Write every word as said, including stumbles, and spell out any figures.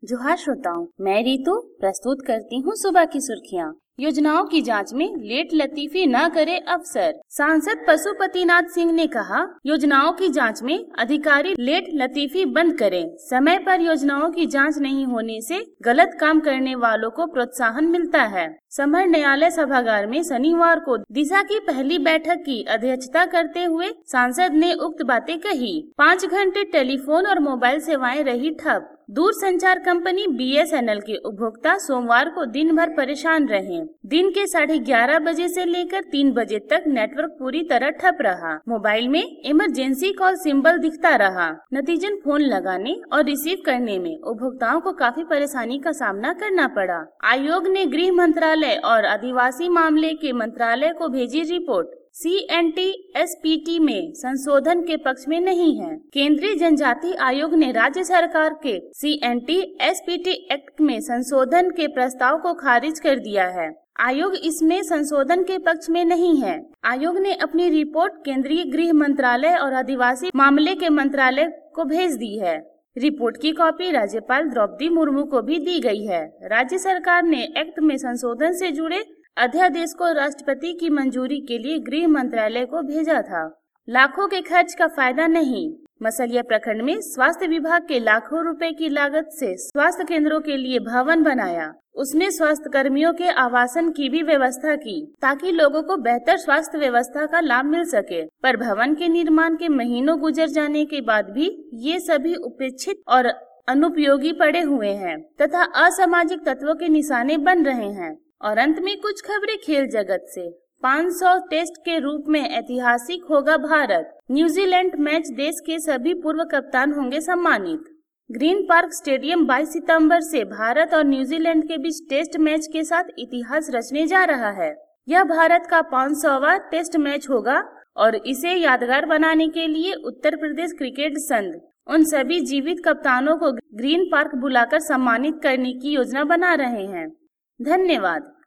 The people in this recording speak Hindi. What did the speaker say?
जोहार श्रोताओं, मैं रीतू प्रस्तुत करती हूँ सुबह की सुर्खियाँ। योजनाओं की जांच में लेट लतीफी न करे अफसर। सांसद पशुपतिनाथ सिंह ने कहा, योजनाओं की जांच में अधिकारी लेट लतीफी बंद करें। समय पर योजनाओं की जांच नहीं होने से गलत काम करने वालों को प्रोत्साहन मिलता है। समर न्यायालय सभागार में शनिवार को दिशा की पहली बैठक की अध्यक्षता करते हुए सांसद ने उक्त बातें कही। पाँच घंटे टेलीफोन और मोबाइल सेवाएं रही ठप। दूरसंचार कंपनी बी एस एन एल के उपभोक्ता सोमवार को दिन भर परेशान रहे। दिन के साढ़े ग्यारह बजे से लेकर तीन बजे तक नेटवर्क पूरी तरह ठप रहा। मोबाइल में इमरजेंसी कॉल सिंबल दिखता रहा। नतीजन फोन लगाने और रिसीव करने में उपभोक्ताओं को काफी परेशानी का सामना करना पड़ा। आयोग ने गृह मंत्रालय और आदिवासी मामले के मंत्रालय को भेजी रिपोर्ट। C N T S P T में संशोधन के पक्ष में नहीं है। केंद्रीय जनजाति आयोग ने राज्य सरकार के C N T S P T act में संशोधन के प्रस्ताव को खारिज कर दिया है। आयोग इसमें संशोधन के पक्ष में नहीं है। आयोग ने अपनी रिपोर्ट केंद्रीय गृह मंत्रालय और आदिवासी मामले के मंत्रालय को भेज दी है। रिपोर्ट की कॉपी राज्यपाल द्रौपदी मुर्मू को भी दी गई है। राज्य सरकार ने एक्ट में संशोधन से जुड़े अध्यादेश को राष्ट्रपति की मंजूरी के लिए गृह मंत्रालय को भेजा था। लाखों के खर्च का फायदा नहीं। मसलिया प्रखंड में स्वास्थ्य विभाग के लाखों रुपए की लागत से स्वास्थ्य केंद्रों के लिए भवन बनाया। उसमें स्वास्थ्य कर्मियों के आवासन की भी व्यवस्था की ताकि लोगों को बेहतर स्वास्थ्य व्यवस्था का लाभ मिल सके। पर भवन के निर्माण के महीनों गुजर जाने के बाद भी ये सभी उपेक्षित और अनुपयोगी पड़े हुए हैं तथा असामाजिक तत्वों के निशाने बन रहे हैं। और अंत में कुछ खबरें खेल जगत से। पाँच सौ टेस्ट के रूप में ऐतिहासिक होगा भारत। न्यूजीलैंड मैच देश के सभी पूर्व कप्तान होंगे सम्मानित। ग्रीन पार्क स्टेडियम बाईस सितंबर से भारत और न्यूजीलैंड के बीच टेस्ट मैच के साथ इतिहास रचने जा रहा है। यह भारत का पाँच सौवां टेस्ट मैच होगा और इसे यादगार बनाने के लिए उत्तर प्रदेश क्रिकेट संघ उन सभी जीवित कप्तानों को ग्रीन पार्क बुलाकर सम्मानित करने की योजना बना रहे हैं। धन्यवाद।